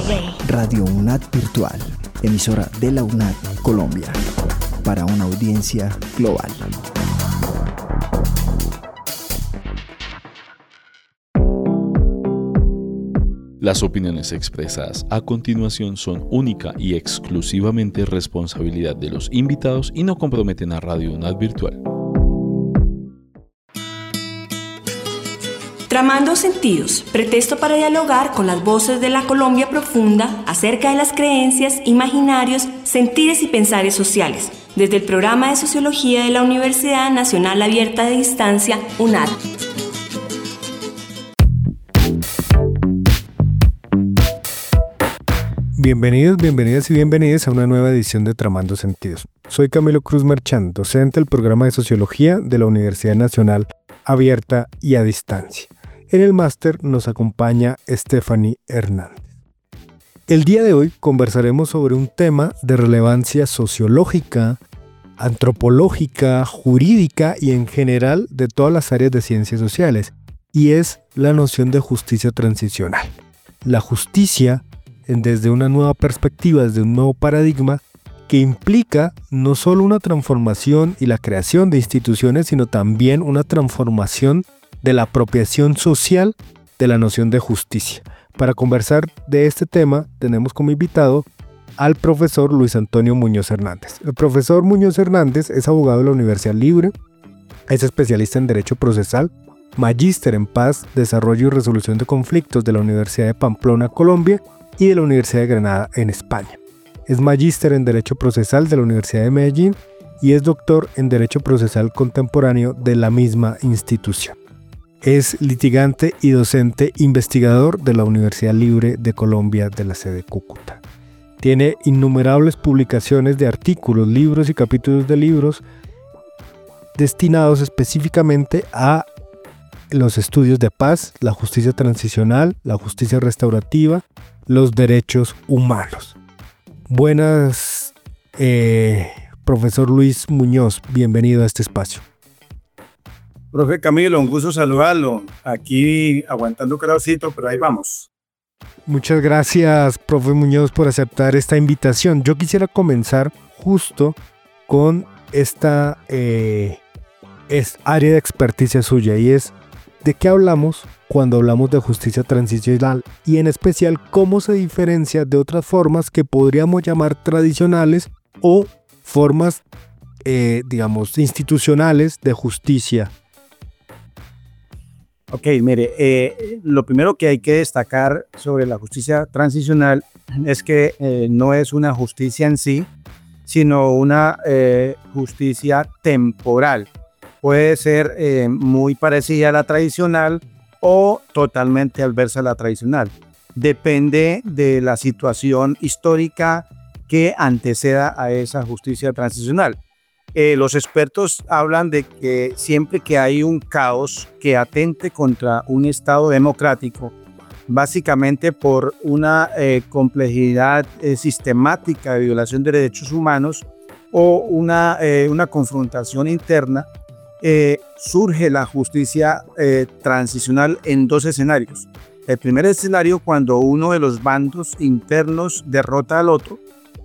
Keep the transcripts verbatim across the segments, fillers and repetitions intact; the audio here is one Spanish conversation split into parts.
Radio UNAD Virtual, emisora de la UNAD Colombia, para una audiencia global. Las opiniones expresadas a continuación son única y exclusivamente responsabilidad de los invitados y no comprometen a Radio UNAD Virtual. Tramando Sentidos, pretexto para dialogar con las voces de la Colombia profunda acerca de las creencias, imaginarios, sentires y pensares sociales, desde el programa de Sociología de la Universidad Nacional Abierta de Distancia, UNAD. Bienvenidos, bienvenidas y bienvenidas a una nueva edición de Tramando Sentidos. Soy Camilo Cruz Merchán, docente del programa de Sociología de la Universidad Nacional Abierta y a Distancia. En el máster nos acompaña Stephanie Hernández. El día de hoy conversaremos sobre un tema de relevancia sociológica, antropológica, jurídica y en general de todas las áreas de ciencias sociales, y es la noción de justicia transicional. La justicia desde una nueva perspectiva, desde un nuevo paradigma que implica no solo una transformación y la creación de instituciones, sino también una transformación de la apropiación social de la noción de justicia. Para conversar de este tema tenemos como invitado al profesor Luis Antonio Muñoz Hernández. El profesor Muñoz Hernández es abogado de la Universidad Libre, es especialista en Derecho Procesal, magíster en Paz, Desarrollo y Resolución de Conflictos de la Universidad de Pamplona, Colombia, y de la Universidad de Granada en España. Es magíster en Derecho Procesal de la Universidad de Medellín y es doctor en Derecho Procesal Contemporáneo de la misma institución. Es litigante y docente investigador de la Universidad Libre de Colombia de la sede Cúcuta. Tiene innumerables publicaciones de artículos, libros y capítulos de libros destinados específicamente a los estudios de paz, la justicia transicional, la justicia restaurativa, los derechos humanos. Buenas, eh, profesor Luis Muñoz, bienvenido a este espacio. Profe Camilo, un gusto saludarlo. Aquí aguantando calorcito, pero ahí vamos. Muchas gracias, profe Muñoz, por aceptar esta invitación. Yo quisiera comenzar justo con esta eh, es área de experticia suya, y es ¿de qué hablamos cuando hablamos de justicia transicional? Y en especial, ¿cómo se diferencia de otras formas que podríamos llamar tradicionales o formas, eh, digamos, institucionales de justicia? Ok, mire, eh, lo primero que hay que destacar sobre la justicia transicional es que eh, no es una justicia en sí, sino una eh, justicia temporal. Puede ser eh, muy parecida a la tradicional o totalmente adversa a la tradicional. Depende de la situación histórica que anteceda a esa justicia transicional. Eh, los expertos hablan de que siempre que hay un caos que atente contra un Estado democrático, básicamente por una eh, complejidad eh, sistemática de violación de derechos humanos o una, eh, una confrontación interna, Eh, surge la justicia eh, transicional en dos escenarios. El primer escenario, cuando uno de los bandos internos derrota al otro,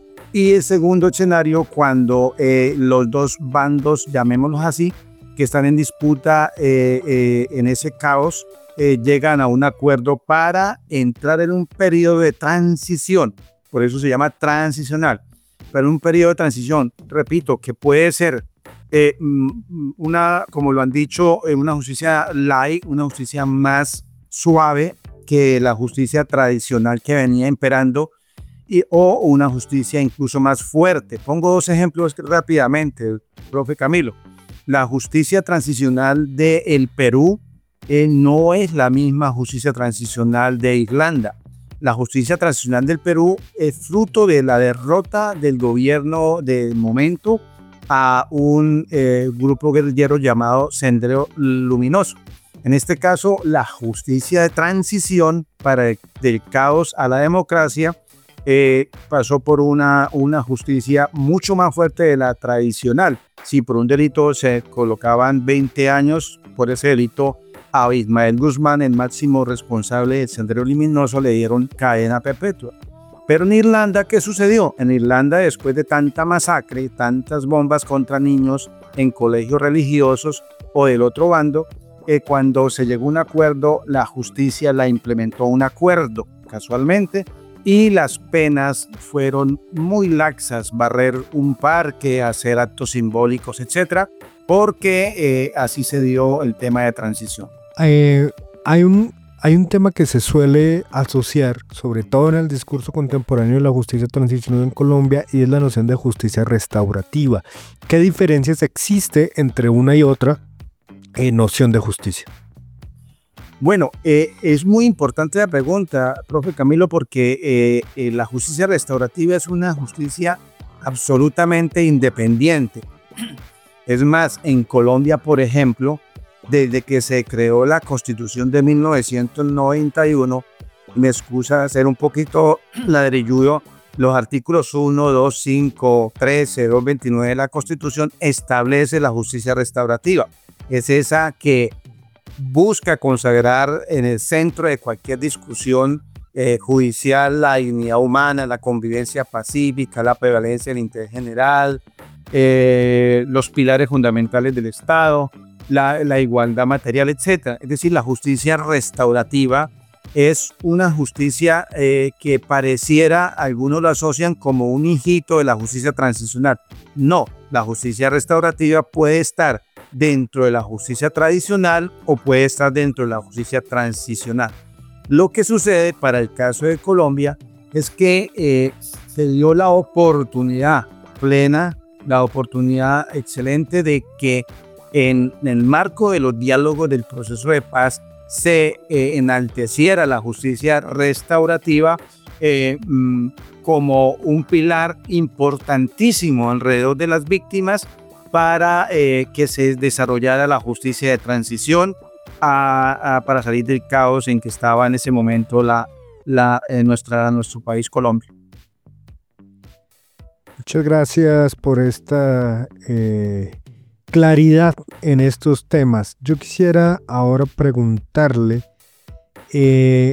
y el segundo escenario, cuando eh, los dos bandos, llamémoslos así, que están en disputa eh, eh, en ese caos, eh, llegan a un acuerdo para entrar en un periodo de transición. Por eso se llama transicional. Pero un periodo de transición, repito, que puede ser Eh, una, como lo han dicho, eh, una justicia light, una justicia más suave que la justicia tradicional que venía imperando, y, o una justicia incluso más fuerte. Pongo dos ejemplos rápidamente, profe Camilo. La justicia transicional del Perú eh, no es la misma justicia transicional de Irlanda. La justicia transicional del Perú es fruto de la derrota del gobierno del momento a un eh, grupo guerrillero llamado Sendero Luminoso. En este caso, la justicia de transición para el, del caos a la democracia eh, pasó por una, una justicia mucho más fuerte de la tradicional. Si por un delito se colocaban veinte años, por ese delito a Ismael Guzmán, el máximo responsable del Sendero Luminoso, le dieron cadena perpetua. Pero en Irlanda, ¿qué sucedió? En Irlanda, después de tanta masacre, tantas bombas contra niños en colegios religiosos o del otro bando, eh, cuando se llegó a un acuerdo, la justicia la implementó un acuerdo, casualmente, y las penas fueron muy laxas, barrer un parque, hacer actos simbólicos, etcétera, porque eh, así se dio el tema de transición. Eh, hay un Hay un tema que se suele asociar, sobre todo en el discurso contemporáneo de la justicia transicional en Colombia, y es la noción de justicia restaurativa. ¿Qué diferencias existe entre una y otra eh, noción de justicia? Bueno, eh, es muy importante la pregunta, profe Camilo, porque eh, eh, la justicia restaurativa es una justicia absolutamente independiente. Es más, en Colombia, por ejemplo, desde que se creó la Constitución de mil novecientos noventa y uno, me excusa hacer un poquito ladrilludo, los artículos uno, dos, cinco, trece, doscientos veintinueve de la Constitución establece la justicia restaurativa. Es esa que busca consagrar en el centro de cualquier discusión eh, judicial la dignidad humana, la convivencia pacífica, la prevalencia del interés general, eh, los pilares fundamentales del Estado, La, la igualdad material, etcétera. Es decir, la justicia restaurativa es una justicia eh, que pareciera, algunos lo asocian como un hijito de la justicia transicional. No, la justicia restaurativa puede estar dentro de la justicia tradicional o puede estar dentro de la justicia transicional. Lo que sucede para el caso de Colombia es que eh, se dio la oportunidad plena, la oportunidad excelente de que en el marco de los diálogos del proceso de paz se eh, enalteciera la justicia restaurativa eh, como un pilar importantísimo alrededor de las víctimas para eh, que se desarrollara la justicia de transición a, a, para salir del caos en que estaba en ese momento la, la, eh, nuestra, nuestro país Colombia. Muchas gracias por esta eh... claridad en estos temas. Yo quisiera ahora preguntarle eh,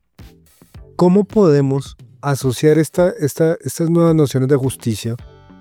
¿cómo podemos asociar esta, esta, estas nuevas nociones de justicia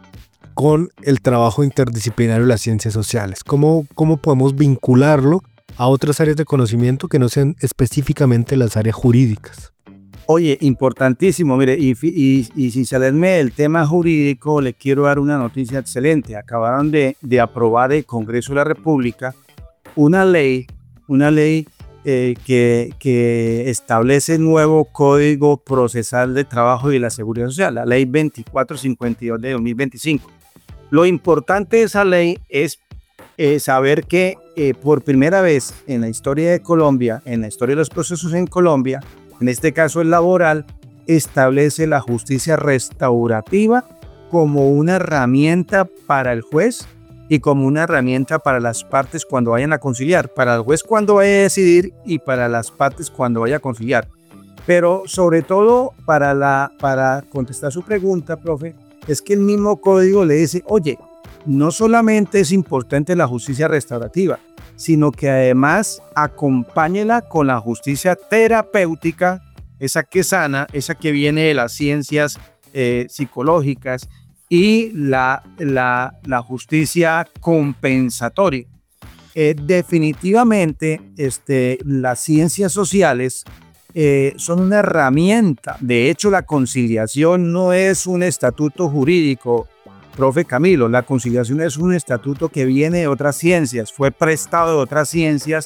con el trabajo interdisciplinario de las ciencias sociales? ¿Cómo, cómo podemos vincularlo a otras áreas de conocimiento que no sean específicamente las áreas jurídicas? Oye, importantísimo, mire, y, y, y sin salirme del tema jurídico, le quiero dar una noticia excelente. Acabaron de, de aprobar el Congreso de la República una ley, una ley eh, que, que establece el nuevo Código Procesal de Trabajo y de la Seguridad Social, la Ley veinticuatro cincuenta y dos de dos mil veinticinco. Lo importante de esa ley es eh, saber que eh, por primera vez en la historia de Colombia, en la historia de los procesos en Colombia, en este caso el laboral, establece la justicia restaurativa como una herramienta para el juez y como una herramienta para las partes cuando vayan a conciliar, para el juez cuando vaya a decidir y para las partes cuando vaya a conciliar. Pero sobre todo para, la, para contestar su pregunta, profe, es que el mismo código le dice, oye, no solamente es importante la justicia restaurativa, sino que además acompáñela con la justicia terapéutica, esa que sana, esa que viene de las ciencias eh, psicológicas, y la, la, la justicia compensatoria. Eh, definitivamente este, las ciencias sociales eh, son una herramienta. De hecho, la conciliación no es un estatuto jurídico, profe Camilo, la conciliación es un estatuto que viene de otras ciencias, fue prestado de otras ciencias,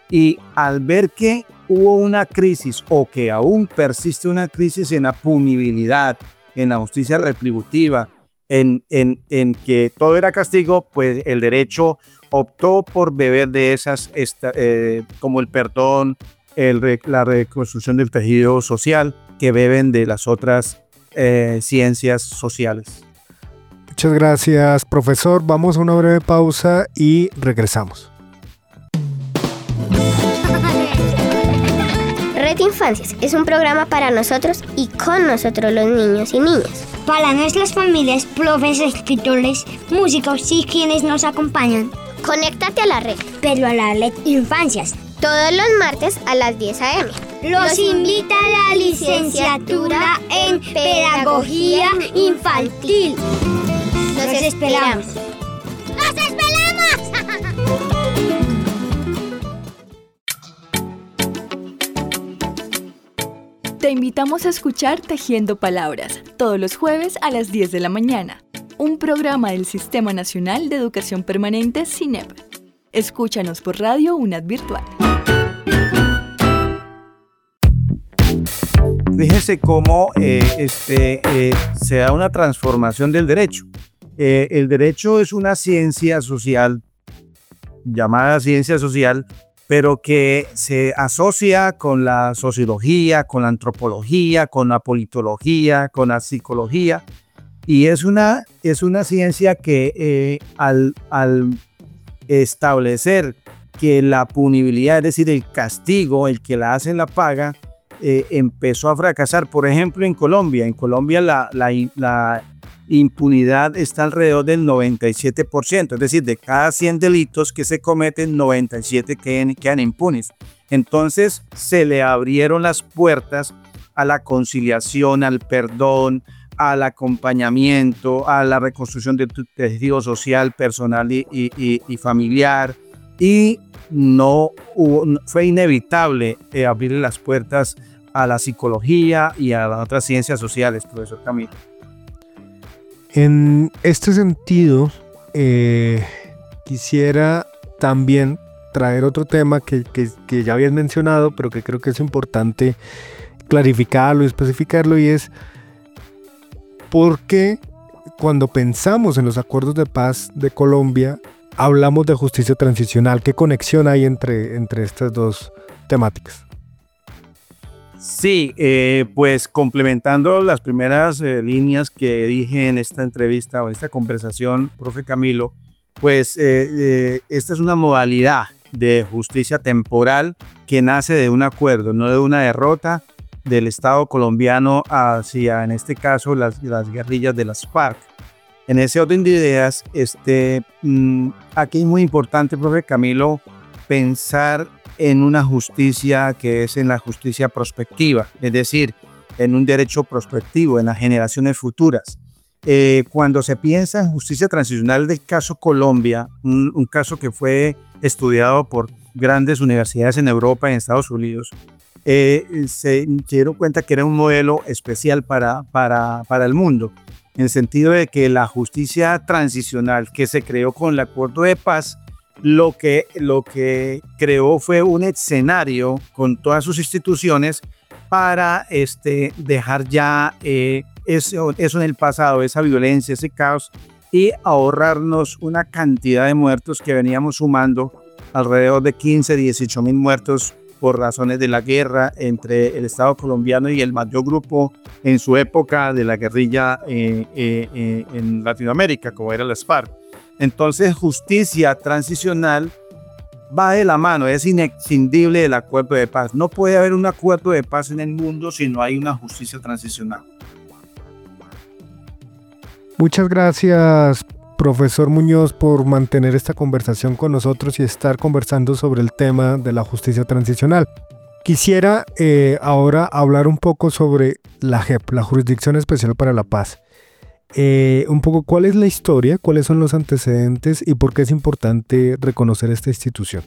y al ver que hubo una crisis o que aún persiste una crisis en la punibilidad, en la justicia retributiva, en, en, en que todo era castigo, pues el derecho optó por beber de esas, esta, eh, como el perdón, el, la reconstrucción del tejido social, que beben de las otras eh, ciencias sociales. Muchas gracias, profesor. Vamos a una breve pausa y regresamos. Red Infancias es un programa para nosotros y con nosotros los niños y niñas. Para nuestras familias, profes, escritores, músicos y quienes nos acompañan. Conéctate a la red. Pero a la Red Infancias. Todos los martes a las diez a eme. Los invita a la licenciatura en en Pedagogía Infantil. Los esperamos. ¡Los esperamos! Te invitamos a escuchar Tejiendo Palabras, todos los jueves a las diez de la mañana, un programa del Sistema Nacional de Educación Permanente SINEP. Escúchanos por Radio UNAD Virtual. Fíjese cómo eh, este, eh, se da una transformación del derecho. Eh, el derecho es una ciencia social, llamada ciencia social, pero que se asocia con la sociología, con la antropología, con la politología, con la psicología, y es una, es una ciencia que eh, al, al establecer que la punibilidad, es decir, el castigo, el que la hace la paga, eh, empezó a fracasar. Por ejemplo, en Colombia, en Colombia la, la, la impunidad está alrededor del noventa y siete por ciento, es decir, de cada cien delitos que se cometen, noventa y siete quedan, quedan impunes. Entonces se le abrieron las puertas a la conciliación, al perdón, al acompañamiento, a la reconstrucción de tu tejido social, personal y, y, y familiar, y no hubo, fue inevitable eh, abrirle las puertas a la psicología y a las otras ciencias sociales, profesor Camilo. En este sentido, eh, quisiera también traer otro tema que, que, que ya habías mencionado, pero que creo que es importante clarificarlo y especificarlo, y es por qué cuando pensamos en los acuerdos de paz de Colombia hablamos de justicia transicional. ¿Qué conexión hay entre, entre estas dos temáticas? Sí, eh, pues complementando las primeras eh, líneas que dije en esta entrevista o en esta conversación, profe Camilo, pues eh, eh, esta es una modalidad de justicia temporal que nace de un acuerdo, no de una derrota del Estado colombiano hacia, en este caso, las, las guerrillas de las FARC. En ese orden de ideas, este, mmm, aquí es muy importante, profe Camilo, pensar en una justicia que es en la justicia prospectiva, es decir, en un derecho prospectivo, en las generaciones futuras. Eh, cuando se piensa en justicia transicional del caso Colombia, un, un caso que fue estudiado por grandes universidades en Europa y en Estados Unidos, eh, se, se dieron cuenta que era un modelo especial para, para, para el mundo, en el sentido de que la justicia transicional que se creó con el acuerdo de paz, lo que, lo que creó fue un escenario con todas sus instituciones para este, dejar ya eh, eso, eso en el pasado, esa violencia, ese caos, y ahorrarnos una cantidad de muertos que veníamos sumando, alrededor de quince, dieciocho mil muertos por razones de la guerra entre el Estado colombiano y el mayor grupo en su época de la guerrilla eh, eh, eh, en Latinoamérica, como era las FARC. Entonces, justicia transicional va de la mano, es inescindible del acuerdo de paz. No puede haber un acuerdo de paz en el mundo si no hay una justicia transicional. Muchas gracias, profesor Muñoz, por mantener esta conversación con nosotros y estar conversando sobre el tema de la justicia transicional. Quisiera eh, ahora hablar un poco sobre la J E P, la Jurisdicción Especial para la Paz. Eh, un poco cuál es la historia, cuáles son los antecedentes y por qué es importante reconocer esta institución.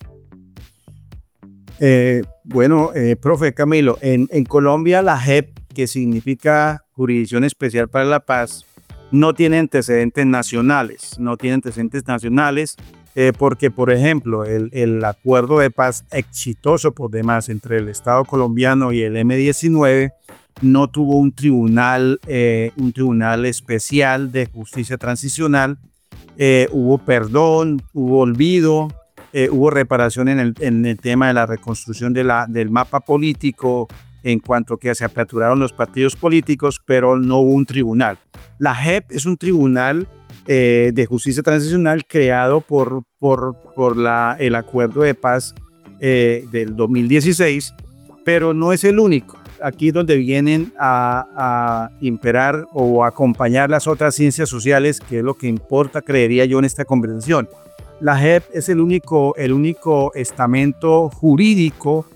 Eh, bueno, eh, profe Camilo, en, en Colombia la J E P, que significa Jurisdicción Especial para la Paz, no tiene antecedentes nacionales, no tiene antecedentes nacionales eh, porque, por ejemplo, el, el acuerdo de paz exitoso por demás entre el Estado colombiano y el eme diecinueve no tuvo un tribunal, eh, un tribunal especial de justicia transicional, eh, hubo perdón, hubo olvido, eh, hubo reparación en el, en el tema de la reconstrucción de la, del mapa político, en cuanto que se aperturaron los partidos políticos, pero no hubo un tribunal. La J E P es un tribunal eh, de justicia transicional creado por, por, por la, el acuerdo de paz eh, del dos mil dieciséis, pero no es el único. Aquí es donde vienen a, a imperar o a acompañar las otras ciencias sociales, que es lo que importa, creería yo, en esta conversación. La J E P es el único, el único estamento jurídico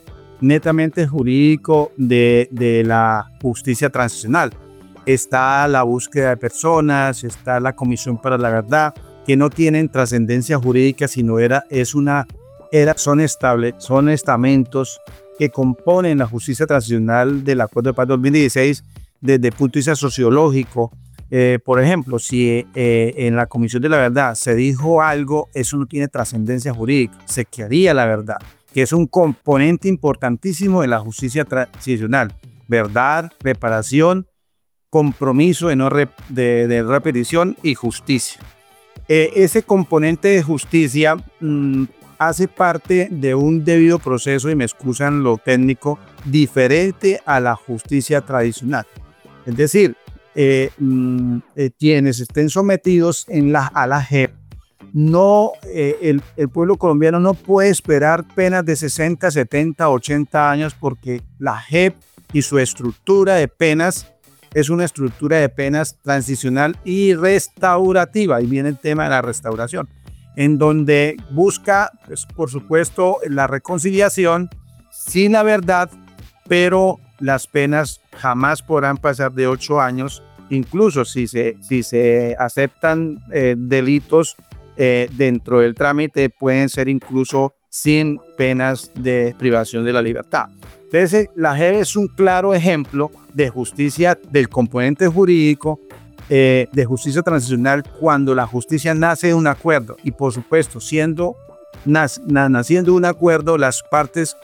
netamente jurídico de, de la justicia transicional. Está la búsqueda de personas, está la Comisión para la Verdad, que no tienen trascendencia jurídica, sino era, es una, era, son, estable, son estamentos que componen la justicia transicional del Acuerdo de Paz de dos mil dieciséis desde el punto de vista sociológico. Eh, por ejemplo, si eh, en la Comisión de la Verdad se dijo algo, eso no tiene trascendencia jurídica, se quedaría la verdad, que es un componente importantísimo de la justicia transicional. Verdad, reparación, compromiso de, no rep de, de repetición y justicia. Eh, ese componente de justicia mmm, hace parte de un debido proceso, y me excusan lo técnico, diferente a la justicia tradicional. Es decir, eh, mmm, eh, quienes estén sometidos en la, a la J E P, no, eh, el, el pueblo colombiano no puede esperar penas de sesenta, setenta, ochenta años, porque la J E P y su estructura de penas es una estructura de penas transicional y restaurativa. Ahí viene el tema de la restauración, en donde busca, pues, por supuesto, la reconciliación sin la verdad, pero las penas jamás podrán pasar de ocho años, incluso si se, si se aceptan eh, delitos eh, dentro del trámite, pueden ser incluso sin penas de privación de la libertad. Entonces, la J E P es un claro ejemplo de justicia, del componente jurídico, eh, de justicia transicional, cuando la justicia nace de un acuerdo. Y por supuesto, siendo, nac, naciendo un acuerdo, las partes,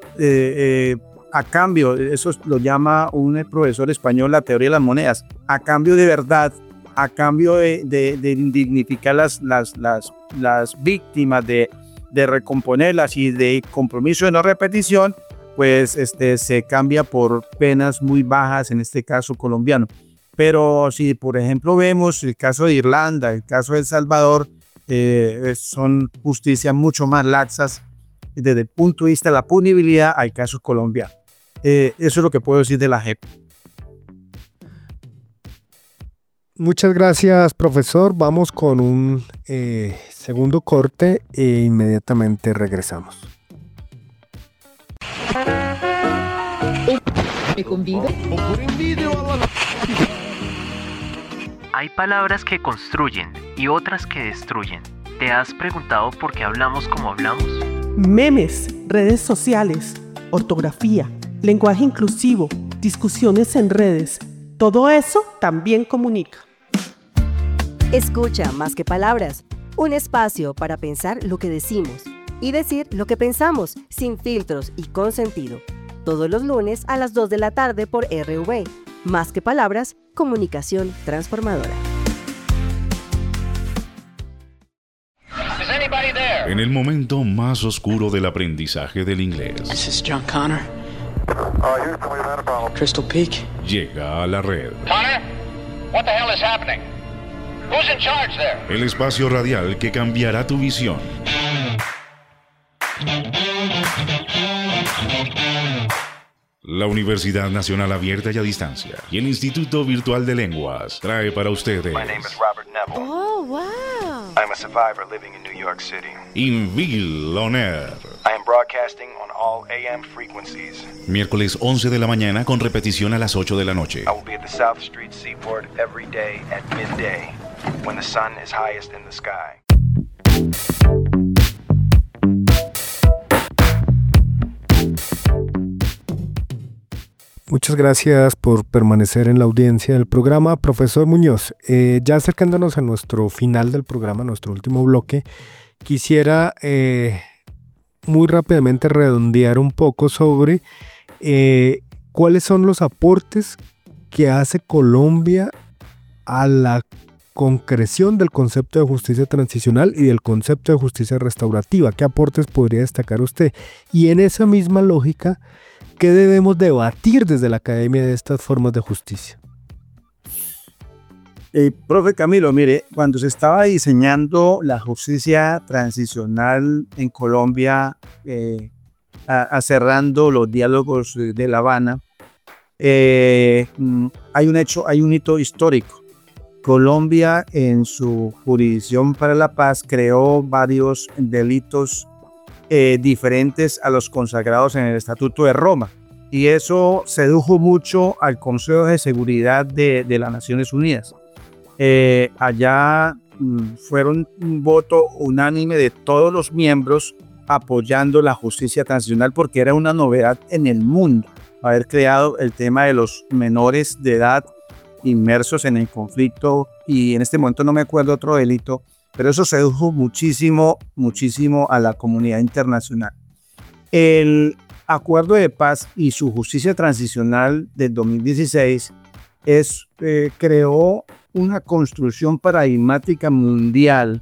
eh, eh, a cambio, eso lo llama un profesor español, la teoría de las monedas, a cambio de verdad, a cambio de, de, de dignificar las, las, las, las víctimas, de, de recomponerlas y de compromiso de no repetición, pues este, se cambia por penas muy bajas, en este caso colombiano. Pero si, por ejemplo, vemos el caso de Irlanda, el caso de El Salvador, eh, son justicias mucho más laxas desde el punto de vista de la punibilidad al caso colombiano. Eh, eso es lo que puedo decir de la J E P. Muchas gracias, profesor. Vamos con un eh, segundo corte e inmediatamente regresamos. ¿Me convido? Hay palabras que construyen y otras que destruyen. ¿Te has preguntado por qué hablamos como hablamos? Memes, redes sociales, ortografía, lenguaje inclusivo, discusiones en redes. Todo eso también comunica. Escucha Más que Palabras, un espacio para pensar lo que decimos y decir lo que pensamos, sin filtros y con sentido. Todos los lunes a las dos de la tarde por R V. Más que Palabras, comunicación transformadora. En el momento más oscuro del aprendizaje del inglés. This is John Connor. Crystal Peak. Llega a la red. Connor, what the hell is happening? Who's in charge there? El espacio radial que cambiará tu visión. La Universidad Nacional Abierta y a Distancia y el Instituto Virtual de Lenguas trae para ustedes. My name is Robert Neville. Oh, wow. I'm a survivor living in New York City. Inville On Air. I am broadcasting on all A M frequencies. Miércoles once de la mañana con repetición a las ocho de la noche. I will be at the South Street Seaport every day at midday when the sun is highest in the sky. Muchas gracias por permanecer en la audiencia del programa. Profesor Muñoz, eh, ya acercándonos a nuestro final del programa, nuestro último bloque, quisiera eh, muy rápidamente redondear un poco sobre eh, cuáles son los aportes que hace Colombia a la concreción del concepto de justicia transicional y del concepto de justicia restaurativa. ¿Qué aportes podría destacar usted? Y en esa misma lógica, ¿qué debemos debatir desde la academia de estas formas de justicia? Eh, profe Camilo, mire, cuando se estaba diseñando la justicia transicional en Colombia, eh, a, a cerrando los diálogos de La Habana, eh, hay un hecho, hay un hito histórico. Colombia, en su jurisdicción para la paz, creó varios delitos eh, diferentes a los consagrados en el Estatuto de Roma. Y eso sedujo mucho al Consejo de Seguridad de, de las Naciones Unidas. Eh, allá mm, fueron un voto unánime de todos los miembros apoyando la justicia transicional, porque era una novedad en el mundo haber creado el tema de los menores de edad inmersos en el conflicto, y en este momento no me acuerdo otro delito, pero eso sedujo muchísimo, muchísimo a la comunidad internacional. El Acuerdo de Paz y su justicia transicional del dos mil dieciséis es, eh, creó una construcción paradigmática mundial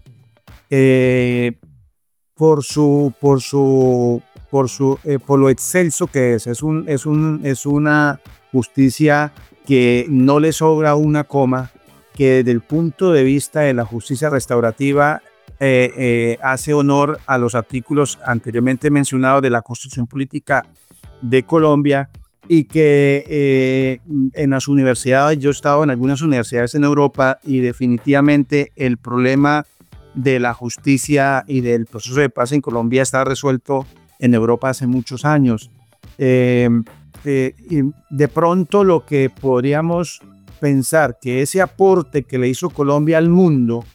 eh, por su, por su, por su, eh, por lo excelso que es. Es un, es un, es una justicia que no le sobra una coma, que desde el punto de vista de la justicia restaurativa eh, eh, hace honor a los artículos anteriormente mencionados de la Constitución Política de Colombia, y que eh, en las universidades, yo he estado en algunas universidades en Europa, y definitivamente el problema de la justicia y del proceso de paz en Colombia está resuelto en Europa hace muchos años. Eh, eh, y de pronto lo que podríamos pensar que ese aporte que le hizo Colombia al mundo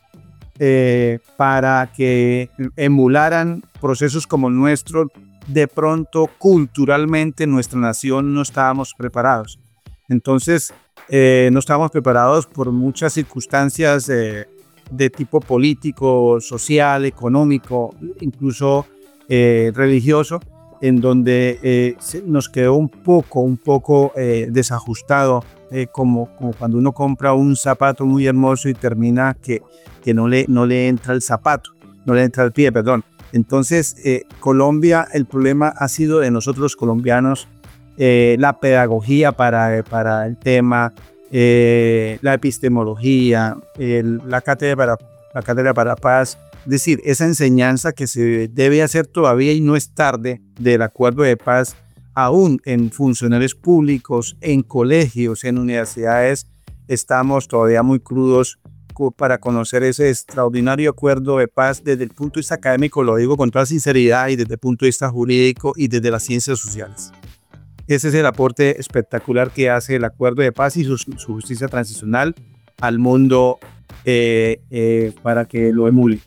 eh, para que emularan procesos como el nuestro, de pronto culturalmente nuestra nación no estábamos preparados. Entonces eh, no estábamos preparados por muchas circunstancias eh, de tipo político, social, económico, incluso eh, religioso, en donde eh, nos quedó un poco, un poco eh, desajustado, eh, como, como cuando uno compra un zapato muy hermoso y termina que, que no, le, no le entra el zapato, no le entra el pie, perdón. Entonces, eh, Colombia, el problema ha sido de nosotros los colombianos, eh, la pedagogía para, para el tema, eh, la epistemología, el, la, cátedra para, la cátedra para paz. Es decir, esa enseñanza que se debe hacer todavía, y no es tarde, del Acuerdo de Paz, aún en funcionarios públicos, en colegios, en universidades, estamos todavía muy crudos para conocer ese extraordinario acuerdo de paz desde el punto de vista académico, lo digo con toda sinceridad, y desde el punto de vista jurídico y desde las ciencias sociales. Ese es el aporte espectacular que hace el Acuerdo de Paz y su, su justicia transicional al mundo eh, eh, para que lo emule.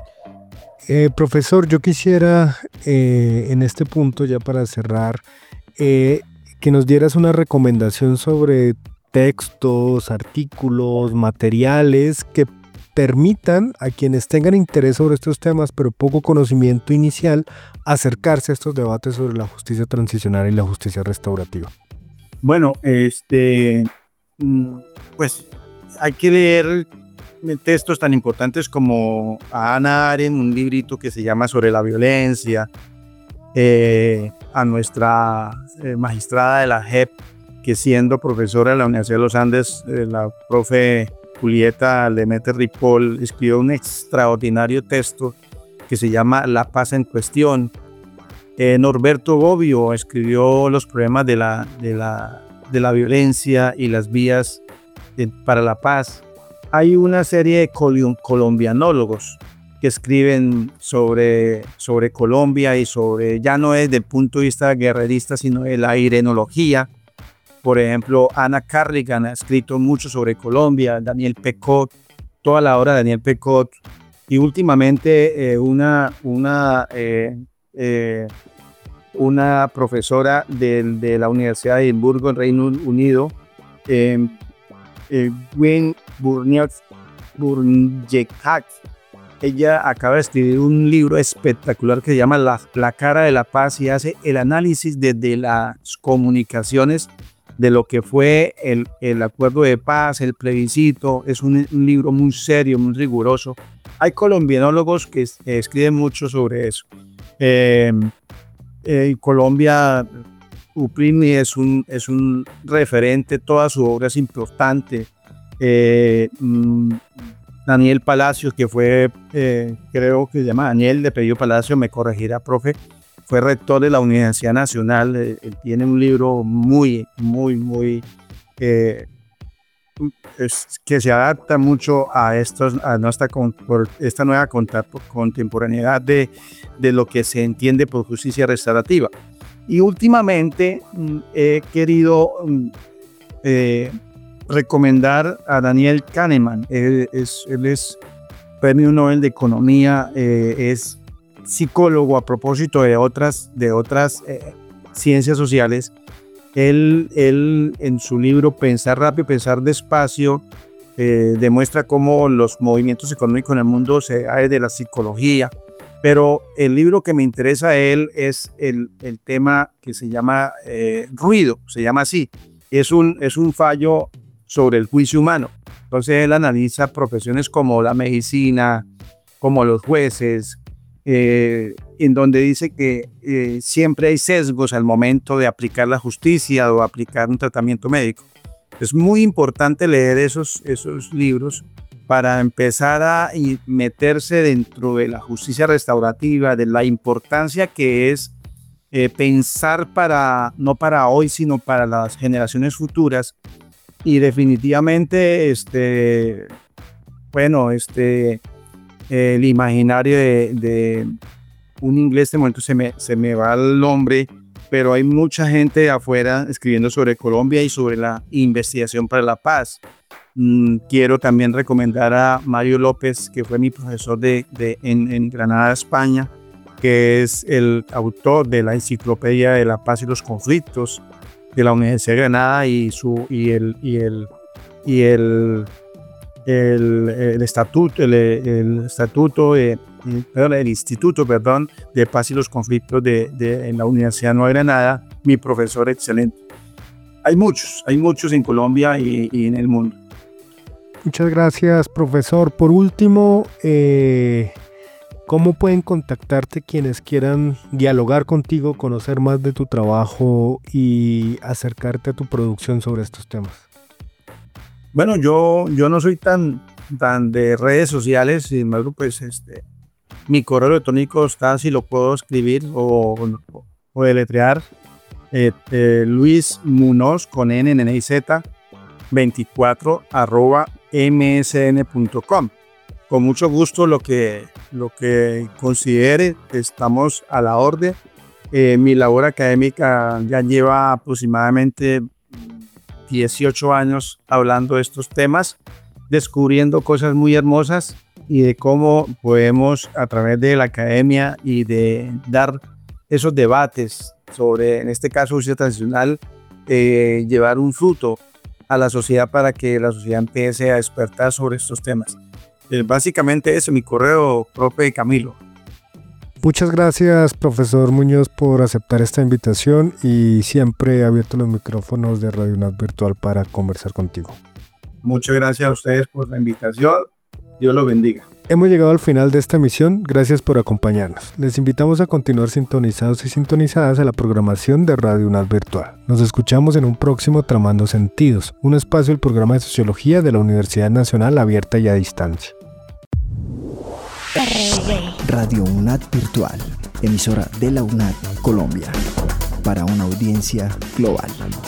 Eh, profesor, yo quisiera eh, en este punto, ya para cerrar, eh, que nos dieras una recomendación sobre textos, artículos, materiales que permitan a quienes tengan interés sobre estos temas, pero poco conocimiento inicial, acercarse a estos debates sobre la justicia transicional y la justicia restaurativa. Bueno, este, pues hay que leer textos tan importantes como a Hannah Arendt, un librito que se llama Sobre la violencia, eh, a nuestra eh, magistrada de la J E P, que siendo profesora de la Universidad de los Andes, eh, la profe Julieta Lemaitre Ripoll, escribió un extraordinario texto que se llama La paz en cuestión. Eh, Norberto Bobbio escribió los problemas de la, de la, de la violencia y las vías de, para la paz. Hay una serie de colombianólogos que escriben sobre, sobre Colombia y sobre, ya no es del punto de vista guerrerista, sino de la irenología. Por ejemplo, Anna Carrigan ha escrito mucho sobre Colombia, Daniel Pecot, toda la obra de Daniel Pecot, y últimamente eh, una, una, eh, eh, una profesora de, de la Universidad de Edimburgo, en Reino Unido, eh, eh, Gwen Burniak. Ella acaba de escribir un libro espectacular que se llama La, la cara de la paz, y hace el análisis desde las comunicaciones de lo que fue el, el acuerdo de paz, el plebiscito. Es un, un libro muy serio, muy riguroso. Hay colombianólogos que es, eh, escriben mucho sobre eso. Eh, eh, Colombia, Uprimi es un, es un referente, toda su obra es importante. Eh, mm, Daniel Palacios, que fue, eh, creo que se llama Daniel de Pedro Palacio, me corregirá, profe, fue rector de la Universidad Nacional. Eh, él tiene un libro muy, muy, muy, eh, es, que se adapta mucho a, estos, a nuestra, por esta nueva contemporaneidad de, de lo que se entiende por justicia restaurativa. Y últimamente he querido eh, recomendar a Daniel Kahneman. Él es, él es premio Nobel de Economía, eh, es psicólogo a propósito de otras, de otras eh, ciencias sociales. Él, él en su libro Pensar rápido, pensar despacio, eh, demuestra cómo los movimientos económicos en el mundo se hay de la psicología. Pero el libro que me interesa a él es el, el tema que se llama eh, ruido, se llama así. Es un, es un fallo sobre el juicio humano. Entonces él analiza profesiones como la medicina, como los jueces, eh, en donde dice que eh, siempre hay sesgos al momento de aplicar la justicia o aplicar un tratamiento médico. Es muy importante leer esos, esos libros para empezar a meterse dentro de la justicia restaurativa, de la importancia que es eh, pensar para, no para hoy, sino para las generaciones futuras. Y definitivamente, este, bueno, este, el imaginario de, de un inglés, de momento se me, se me va el nombre, pero hay mucha gente afuera escribiendo sobre Colombia y sobre la investigación para la paz. Quiero también recomendar a Mario López, que fue mi profesor de, de, en, en Granada, España, que es el autor de la Enciclopedia de la Paz y los Conflictos de la Universidad de Granada y, su, y, el, y, el, y el, el, el estatuto, el, el, estatuto de, el, el Instituto perdón, de Paz y los Conflictos de, de, en la Universidad de Nueva Granada, mi profesor excelente. Hay muchos, hay muchos en Colombia y, y en el mundo. Muchas gracias, profesor. Por último, eh, ¿cómo pueden contactarte quienes quieran dialogar contigo, conocer más de tu trabajo y acercarte a tu producción sobre estos temas? Bueno, yo, yo no soy tan, tan de redes sociales, sin embargo, pues este, mi correo electrónico está, si lo puedo escribir o, o, o deletrear, eh, eh, Luis Munoz con N, N, I, Z, veinticuatro arroba m s n punto com. Con mucho gusto lo que, lo que considere, estamos a la orden. Eh, mi labor académica ya lleva aproximadamente dieciocho años hablando de estos temas, descubriendo cosas muy hermosas y de cómo podemos a través de la academia y de dar esos debates sobre, en este caso, justicia transicional, eh, llevar un fruto a la sociedad para que la sociedad empiece a despertar sobre estos temas. Eh, básicamente eso, mi correo, profe Camilo. Muchas gracias, profesor Muñoz, por aceptar esta invitación y siempre he abierto los micrófonos de Radio UNAD Virtual para conversar contigo. Muchas gracias a ustedes por la invitación. Dios los bendiga. Hemos llegado al final de esta emisión, gracias por acompañarnos. Les invitamos a continuar sintonizados y sintonizadas a la programación de Radio UNAD Virtual. Nos escuchamos en un próximo Tramando Sentidos, un espacio del programa de Sociología de la Universidad Nacional Abierta y a Distancia. Radio UNAD Virtual, emisora de la UNAD Colombia, para una audiencia global.